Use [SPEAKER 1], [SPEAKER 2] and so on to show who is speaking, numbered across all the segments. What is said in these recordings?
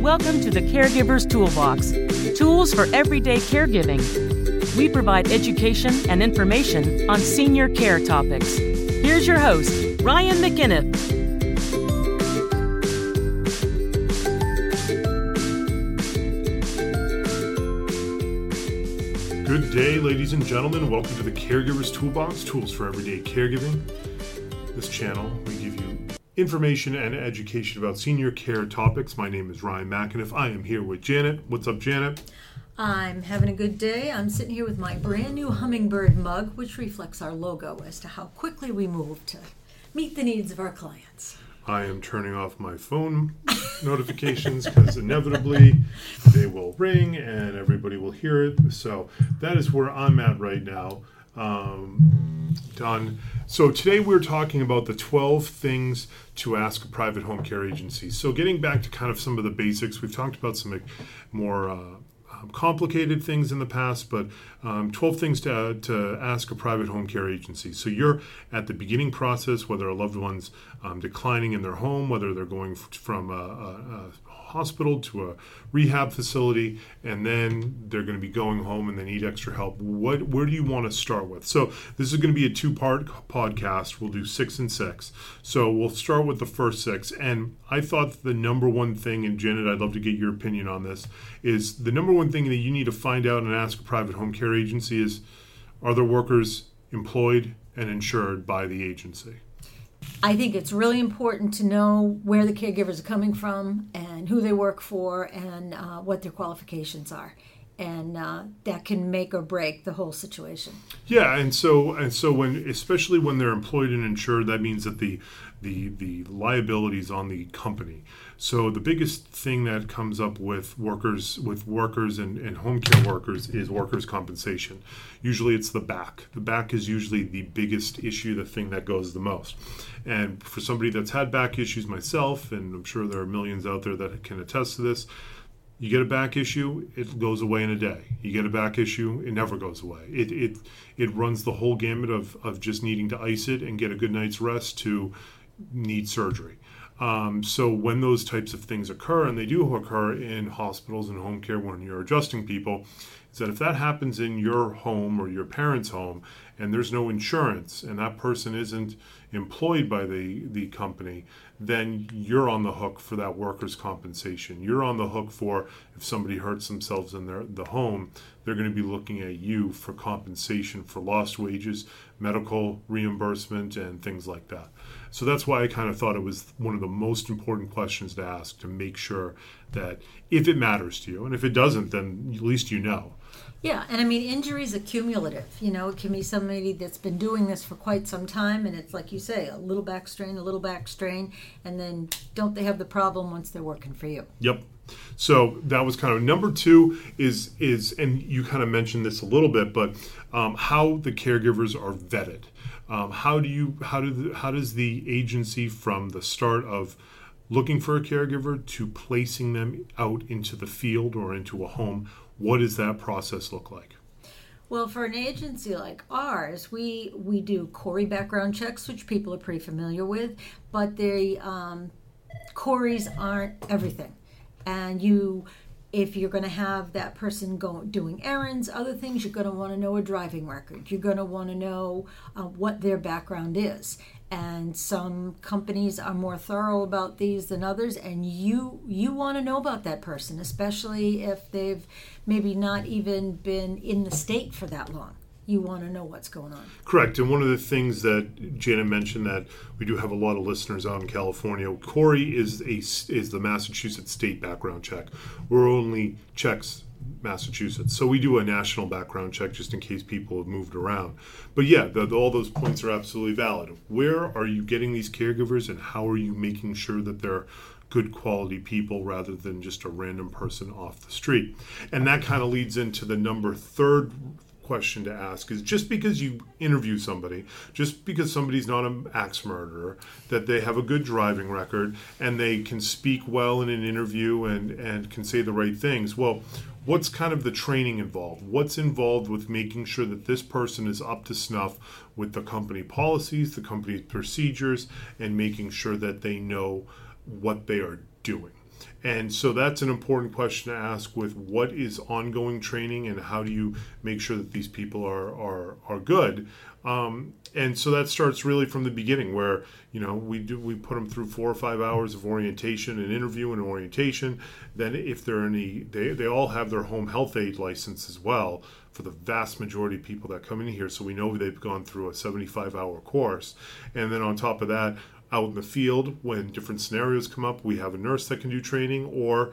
[SPEAKER 1] Welcome to the Caregiver's Toolbox, tools for everyday caregiving. We provide education and information on senior care topics. Here's your host, Ryan McInniff.
[SPEAKER 2] Good day, ladies and gentlemen. Welcome to the Caregiver's Toolbox, tools for everyday caregiving. This channel, we give you information and education about senior care topics. My name is Ryan McInniff. I am here with Janet. What's up, Janet?
[SPEAKER 3] I'm having a good day. I'm sitting here with my brand new Hummingbird mug, which reflects our logo as to how quickly we move to meet the needs of our clients.
[SPEAKER 2] I am turning off my phone notifications because inevitably they will ring and everybody will hear it. So that is where I'm at right now. Done. So today we're talking about the 12 things to ask a private home care agency. So getting back to kind of some of the basics, we've talked about some more complicated things in the past, but 12 things to ask a private home care agency. So you're at the beginning process, whether a loved one's declining in their home, whether they're going from a hospital to a rehab facility, and then they're going to be going home and they need extra help. Where do you want to start with? So this is going to be a two-part podcast. We'll do 6 and 6. So we'll start with the first 6. And I thought the number one thing, and Janet, I'd love to get your opinion on this, is the number one thing that you need to find out and ask a private home care agency is, are their workers employed and insured by the agency?
[SPEAKER 3] I think it's really important to know where the caregivers are coming from and who they work for and what their qualifications are. And that can make or break the whole situation.
[SPEAKER 2] Yeah, and so when, especially when they're employed and insured, that means that the liability is on the company. So the biggest thing that comes up with workers and home care workers is workers' compensation. Usually it's the back. The back is usually the biggest issue, the thing that goes the most. And for somebody that's had back issues, myself, and I'm sure there are millions out there that can attest to this, you get a back issue, it goes away in a day. You get a back issue, it never goes away. It runs the whole gamut of just needing to ice it and get a good night's rest to need surgery. So when those types of things occur, and they do occur in hospitals and home care when you're adjusting people, is that if that happens in your home or your parents' home and there's no insurance and that person isn't employed by the company, then you're on the hook for that workers' compensation. You're on the hook for if somebody hurts themselves in the home, they're going to be looking at you for compensation for lost wages, medical reimbursement, and things like that. So that's why I kind of thought it was one of the most important questions to ask, to make sure that if it matters to you, and if it doesn't, then at least you know.
[SPEAKER 3] Yeah, and I mean, injuries are cumulative. You know, it can be somebody that's been doing this for quite some time, and it's like you say, a little back strain, and then don't they have the problem once they're working for you?
[SPEAKER 2] Yep. So that was kind of number 2 is and you kind of mentioned this a little bit, but how the caregivers are vetted. How does the agency, from the start of looking for a caregiver to placing them out into the field or into a home, what does that process look like?
[SPEAKER 3] Well, for an agency like ours, we do CORI background checks, which people are pretty familiar with, but the CORIs aren't everything. And if you're going to have that person doing errands, other things, you're going to want to know a driving record. You're going to want to know what their background is. And some companies are more thorough about these than others, and you want to know about that person, especially if they've maybe not even been in the state for that long. You want to know what's going on.
[SPEAKER 2] Correct. And one of the things that Janet mentioned, that we do have a lot of listeners out in California, CORI is the Massachusetts state background check. We're only checks Massachusetts. So we do a national background check just in case people have moved around. But yeah, all those points are absolutely valid. Where are you getting these caregivers, and how are you making sure that they're good quality people rather than just a random person off the street? And that kind of leads into the third question to ask is, just because you interview somebody, just because somebody's not an axe murderer, that they have a good driving record and they can speak well in an interview and can say the right things. Well, what's kind of the training involved? What's involved with making sure that this person is up to snuff with the company policies, the company procedures, and making sure that they know what they are doing? And so that's an important question to ask with what is ongoing training and how do you make sure that these people are good. And so that starts really from the beginning where, we put them through 4 or 5 hours of orientation and interview and orientation. Then if there are they all have their home health aide license as well for the vast majority of people that come in here. So we know they've gone through a 75-hour course. And then on top of that, out in the field, when different scenarios come up, we have a nurse that can do training, or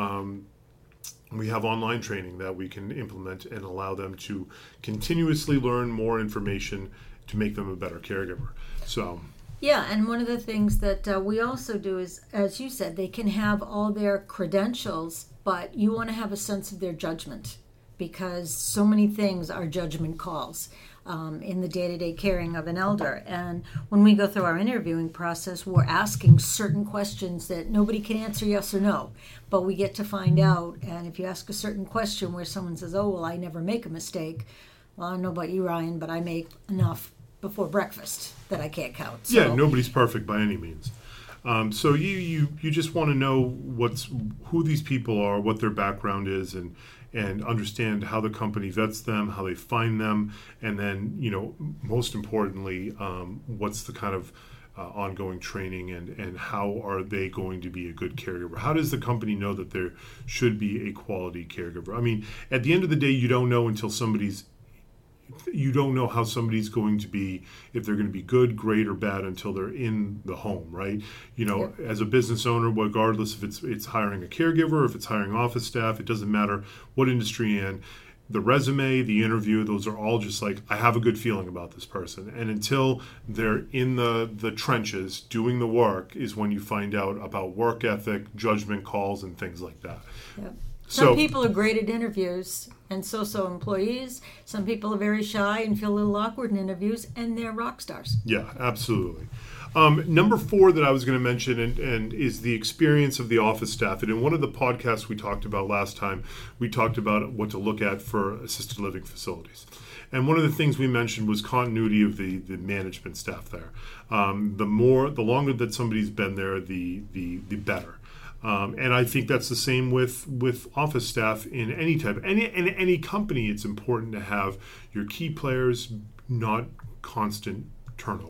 [SPEAKER 2] we have online training that we can implement and allow them to continuously learn more information to make them a better caregiver. So,
[SPEAKER 3] yeah, and one of the things that we also do is, as you said, they can have all their credentials, but you want to have a sense of their judgment, because so many things are judgment calls in the day-to-day caring of an elder. And when we go through our interviewing process, we're asking certain questions that nobody can answer yes or no, but we get to find out. And if you ask a certain question where someone says, oh, well, I never make a mistake. Well, I don't know about you, Ryan, but I make enough before breakfast that I can't count. So,
[SPEAKER 2] yeah, nobody's perfect by any means. So you just want to know who these people are, what their background is, and understand how the company vets them, how they find them, and then, most importantly, what's the kind of ongoing training and how are they going to be a good caregiver? How does the company know that there should be a quality caregiver? I mean, at the end of the day, you don't know until you don't know how somebody's going to be, if they're going to be good, great, or bad until they're in the home, right? Yep. As a business owner, regardless if it's hiring a caregiver, if it's hiring office staff, it doesn't matter what industry you're in. The resume, the interview, those are all just like, I have a good feeling about this person. And until they're in the trenches doing the work is when you find out about work ethic, judgment calls, and things like that.
[SPEAKER 3] Yep. Some people are great at interviews, and so employees. Some people are very shy and feel a little awkward in interviews, and they're rock stars.
[SPEAKER 2] Yeah, absolutely. Number 4 that I was going to mention and is the experience of the office staff. And in one of the podcasts we talked about last time, we talked about what to look at for assisted living facilities. And one of the things we mentioned was continuity of the management staff there. The longer that somebody's been there, the better. And I think that's the same with office staff in any type. In any company, it's important to have your key players, not constant turnover.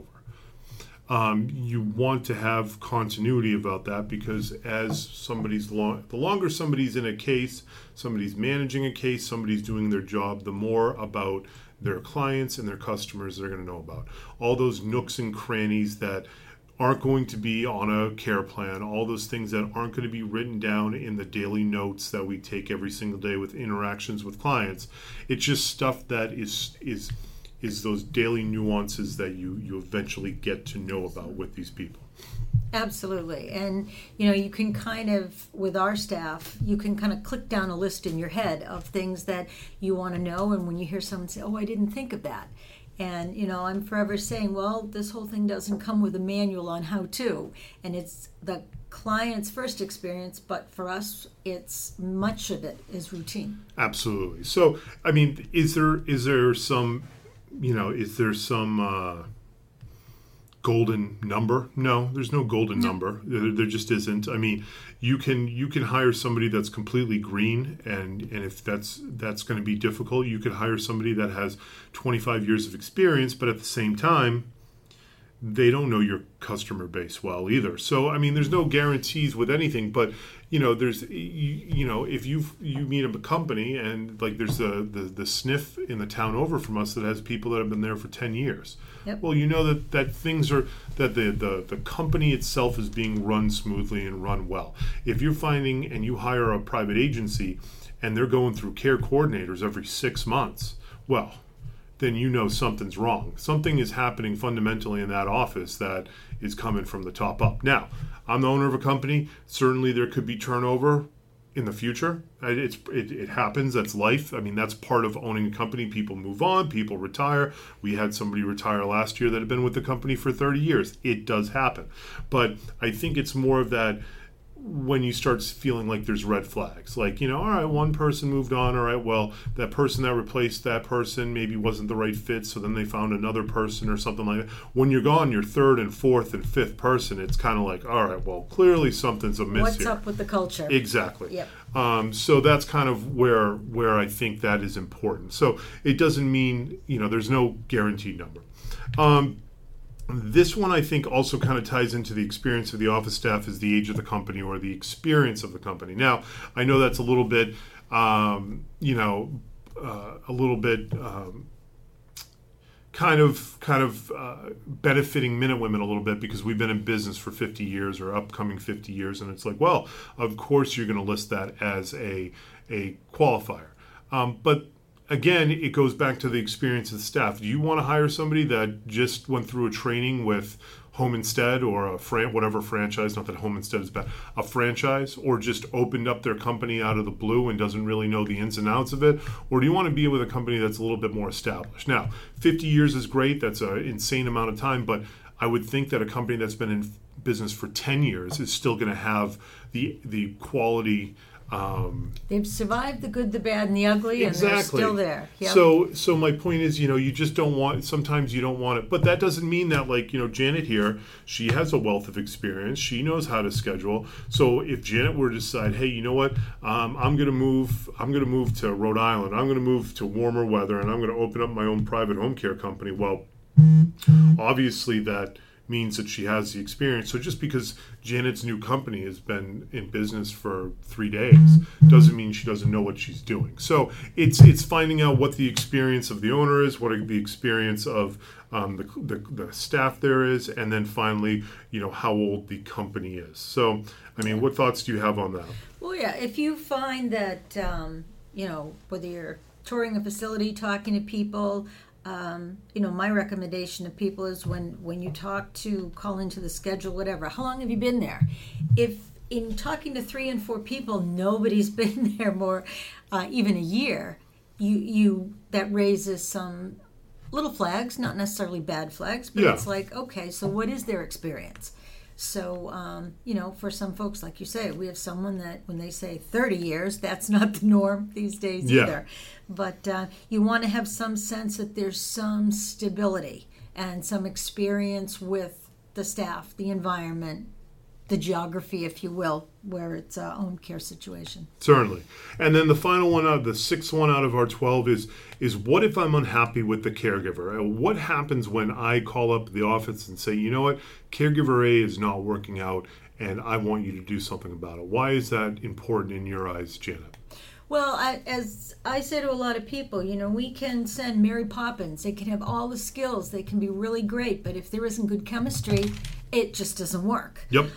[SPEAKER 2] You want to have continuity about that because as the longer somebody's in a case, somebody's managing a case, somebody's doing their job, the more about their clients and their customers they're going to know about. All those nooks and crannies that aren't going to be on a care plan, all those things that aren't going to be written down in the daily notes that we take every single day with interactions with clients. It's just stuff that is those daily nuances that you eventually get to know about with these people.
[SPEAKER 3] Absolutely. And, you can kind of, with our staff, you can kind of click down a list in your head of things that you want to know. And when you hear someone say, oh, I didn't think of that. And, I'm forever saying, well, this whole thing doesn't come with a manual on how to. And it's the client's first experience, but for us, much of it is routine.
[SPEAKER 2] Absolutely. So, I mean, is there some golden number? No, there's no golden number. There just isn't. I mean, you can hire somebody that's completely green, and if that's going to be difficult, you could hire somebody that has 25 years of experience, but at the same time, they don't know your customer base well either. So, I mean, there's no guarantees with anything, but there's if you meet a company and like there's the SNF in the town over from us that has people that have been there for 10 years.
[SPEAKER 3] Yep.
[SPEAKER 2] Well, that things are that the company itself is being run smoothly and run well. If you're finding and you hire a private agency and they're going through care coordinators every 6 months, well, then something's wrong. Something is happening fundamentally in that office that is coming from the top up. Now, I'm the owner of a company. Certainly there could be turnover in the future. It happens. That's life. I mean, that's part of owning a company. People move on. People retire. We had somebody retire last year that had been with the company for 30 years. It does happen. But I think it's more of that when you start feeling like there's red flags, like, all right, one person moved on, all right, well, that person that replaced that person maybe wasn't the right fit, so then they found another person or something like that. When you're gone, your third and fourth and fifth person, it's kind of like, all right, well, clearly something's amiss
[SPEAKER 3] What's
[SPEAKER 2] here.
[SPEAKER 3] up with the culture?
[SPEAKER 2] Exactly.
[SPEAKER 3] Yep.
[SPEAKER 2] So that's kind of where I think that is important. So it doesn't mean, there's no guaranteed number. This one, I think, also kind of ties into the experience of the office staff is the age of the company or the experience of the company. Now, I know that's a little bit, kind of benefiting Minute Women a little bit because we've been in business for 50 years or upcoming 50 years. And it's like, well, of course you're going to list that as a qualifier. But again, it goes back to the experience of the staff. Do you want to hire somebody that just went through a training with Home Instead or whatever franchise, not that Home Instead is bad, a franchise, or just opened up their company out of the blue and doesn't really know the ins and outs of it? Or do you want to be with a company that's a little bit more established? Now, 50 years is great. That's an insane amount of time, but I would think that a company that's been in business for 10 years is still going to have the quality.
[SPEAKER 3] They've survived the good, the bad, and the ugly, and
[SPEAKER 2] exactly.
[SPEAKER 3] They're still there. Yep.
[SPEAKER 2] So my point is, you just don't want. Sometimes you don't want it, but that doesn't mean that, like, Janet here, she has a wealth of experience. She knows how to schedule. So if Janet were to decide, hey, you know what, I'm going to move to Rhode Island. I'm going to move to warmer weather, and I'm going to open up my own private home care company. Well, obviously that means that she has the experience. So just because Janet's new company has been in business for 3 days doesn't mean she doesn't know what she's doing. So it's finding out what the experience of the owner is, what the experience of the staff there is, and then finally, how old the company is. So, I mean, what thoughts do you have on that?
[SPEAKER 3] Well, yeah, if you find that, whether you're touring a facility, talking to people, my recommendation to people is when you call into the schedule, whatever, how long have you been there? If in talking to 3 and 4 people, nobody's been there more, even a year, that raises some little flags, not necessarily bad flags, but It's like, okay, so what is their experience? So, for some folks, like you say, we have someone that when they say 30 years, that's not the norm these days either. But you want to have some sense that there's some stability and some experience with the staff, the environment, the geography, if you will, where it's a home care situation.
[SPEAKER 2] Certainly. And then the final one the 6th one out of our 12 is what if I'm unhappy with the caregiver? What happens when I call up the office and say, you know what, caregiver A is not working out and I want you to do something about it? Why is that important in your eyes, Janet?
[SPEAKER 3] Well, as I say to a lot of people, we can send Mary Poppins. They can have all the skills. They can be really great. But if there isn't good chemistry, it just doesn't work.
[SPEAKER 2] Yep.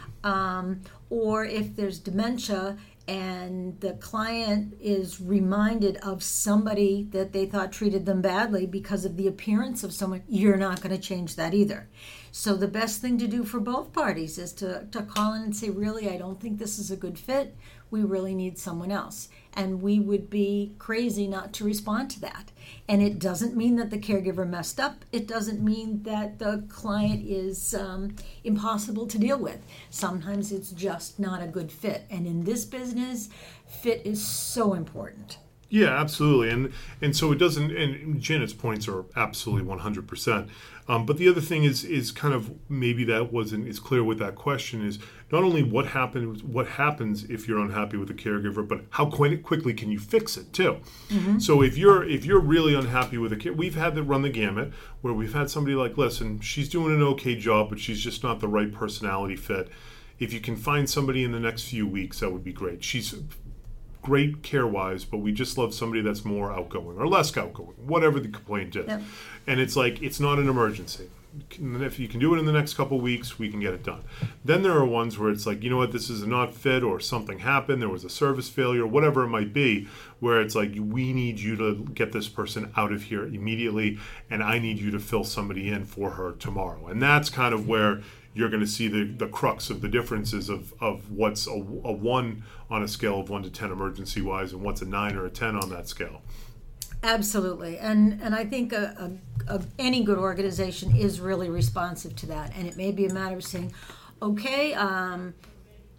[SPEAKER 3] Or if there's dementia and the client is reminded of somebody that they thought treated them badly because of the appearance of someone, you're not going to change that either. So the best thing to do for both parties is to call in and say, really, I don't think this is a good fit. We really need someone else. And we would be crazy not to respond to that. And it doesn't mean that the caregiver messed up. It doesn't mean that the client is impossible to deal with. Sometimes it's just not a good fit. And in this business, fit is so important.
[SPEAKER 2] Yeah, absolutely. And so it doesn't, and Janet's points are absolutely 100%. But the other thing is kind of maybe that wasn't as clear with that question is not only what happens if you're unhappy with the caregiver, but how quickly can you fix it too. Mm-hmm. So if you're really unhappy with a kid, we've had to run the gamut where we've had somebody like, listen, she's doing an okay job, but she's just not the right personality fit. If you can find somebody in the next few weeks, that would be great. She's great care-wise, but we just love somebody that's more outgoing or less outgoing, whatever the complaint is. Yep. And it's like, it's not an emergency. And if you can do it in the next couple of weeks, we can get it done. Then there are ones where it's like, you know what, this is not fit or something happened, there was a service failure, whatever it might be, where it's like, we need you to get this person out of here immediately, and I need you to fill somebody in for her tomorrow. And that's kind of where you're going to see the crux of the differences of what's a 1 on a scale of 1 to 10 emergency-wise and what's a 9 or a 10 on that scale.
[SPEAKER 3] Absolutely. And I think any good organization is really responsive to that. And it may be a matter of saying, okay,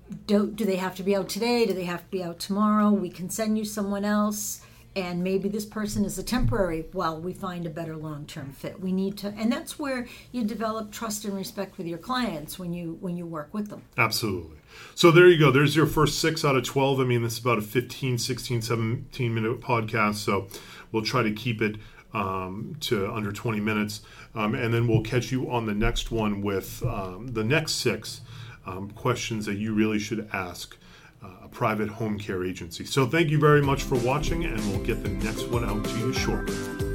[SPEAKER 3] do they have to be out today? Do they have to be out tomorrow? We can send you someone else, and maybe this person is a temporary while we find a better long-term fit. We need to, and that's where you develop trust and respect with your clients when you work with them.
[SPEAKER 2] Absolutely. So there you go. There's your first 6 out of 12. I mean, this is about a 15, 16, 17-minute podcast, so we'll try to keep it to under 20 minutes. And then we'll catch you on the next one with the next 6 questions that you really should ask a private home care agency. So thank you very much for watching, and we'll get the next one out to you shortly.